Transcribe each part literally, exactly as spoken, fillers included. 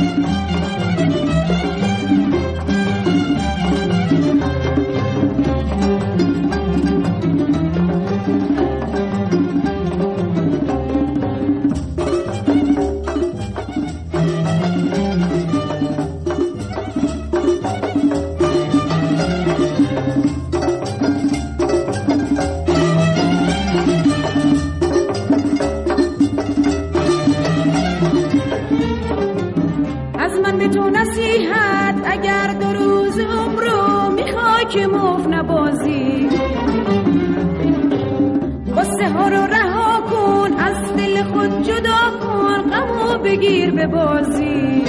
بگیر به بازی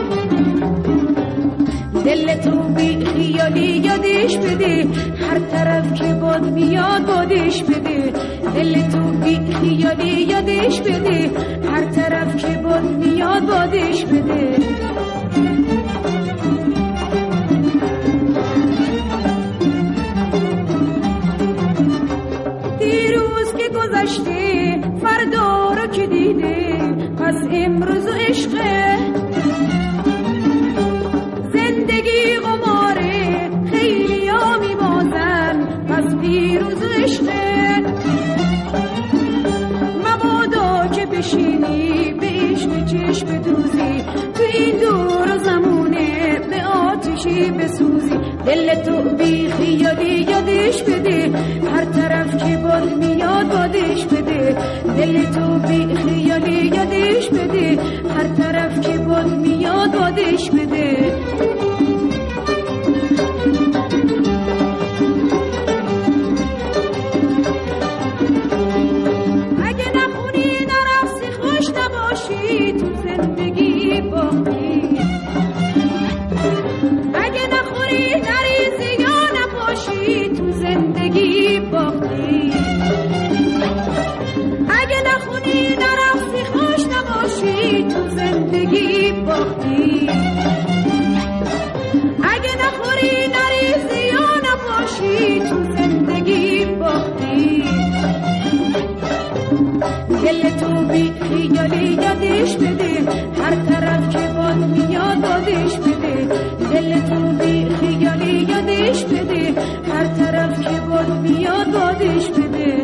دل تو بی خیالی یادش بده هر طرف که باد میاد بادش بده دل تو بی خیالی یادش بده هر طرف که باد میاد بادش بده دیروز که گذشته فردا رو که دیده پس امروز و عشقه زندگی قماره خیلی ها می بازن پس دیروز و عشقه مبادا که بشینی به عشق چشم دوزی تو این دور زمونه به آتشی بسوزی دل تو بی خیالی یادش بده هر طرف که باد میاد بادش بده دل تو بی خیالی یادش بده هر طرف که باد میاد بادش بده اگه نخونی نرفسی خوش نباشی تو زندگی باقی اگه نخوری نریزی یا نپاشی تو زندگی باقی اگه نخونی نرفتی خوش نباشی تو زندگی باقی اگه نخوری نریزی یا نپاشی تو زندگی باقی دل تو بی خیالی یادش بده هر طرف که باد میاد بادش بده دل تو بی خیالی یادش بده هر طرف که باد میاد بادش بده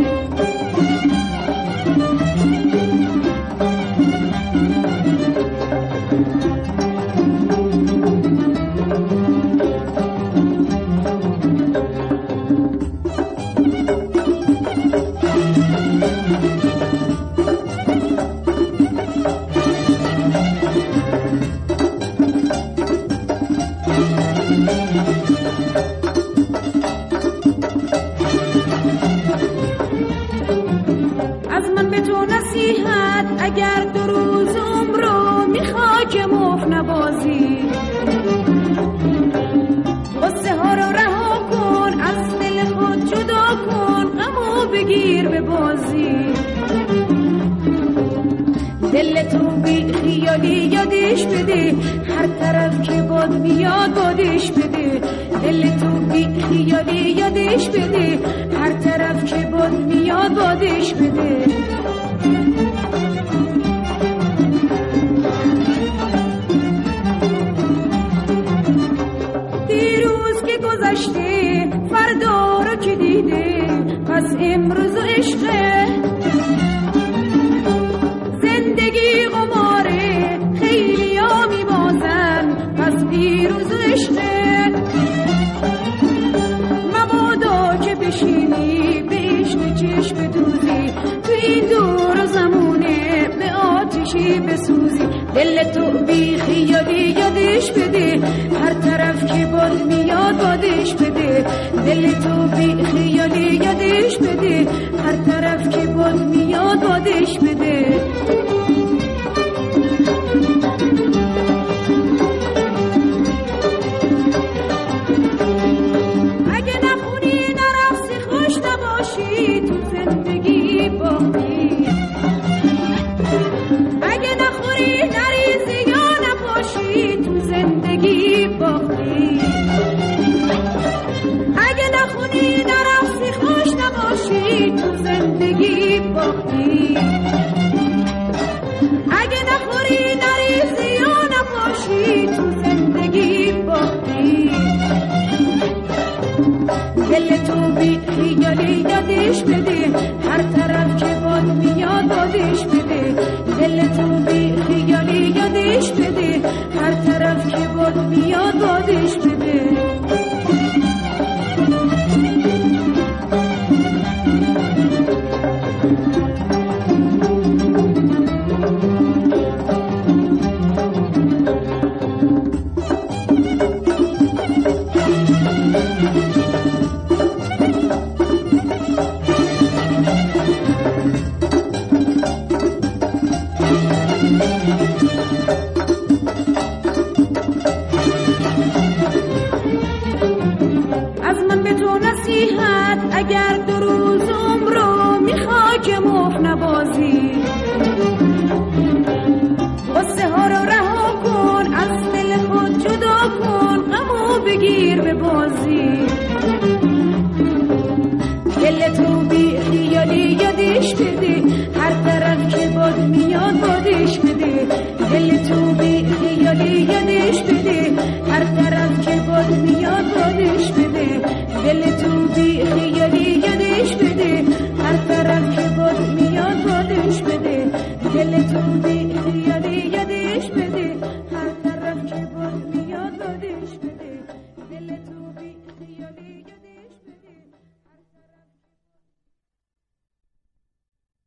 اگر دو روز عمرو میخوای که مف نبازی قصه ها رو رها کن از دل خود جدا کن غمو بگیر به بازی دل تو بی خیالی یادش بده هر طرف که باد میاد بادش بده دل تو بی خیالی یادش بده هر طرف که باد میاد بادش بده گذشته فردا رو که دیده پس امروز و عشقه زندگی قماره خیلی ها می بازن پس دیروز و عشقه مبادا که بشینی به عشق چشم دوزی تو این دور زمونه به آتشی بسوزی دل تو بی خیالی یادش بده هر طرف که باد میاد بادش بده دل تو بی خیالی یادش بده هر طرف که باد میاد بادش بده اگه نخونی نرفسی خوش نباشی تو زندگی باقی اگه نخوری نریزی یا نپاشی تو زندگی باقی اگه نخونی نرفتی خوش نباشی تو زندگی باقی دل تو بی خیالی یادش بده هر طرف که باد میاد دادش بده دل تو بی خیالی یادش بده هر طرف که باد میاد دادش بده از من به تو نصیحت اگر دو روز عمرو میخوای که مخ نبازی قصه ها رو رها کن از دل خود جدا کن غمو بگیر به بازی دل تو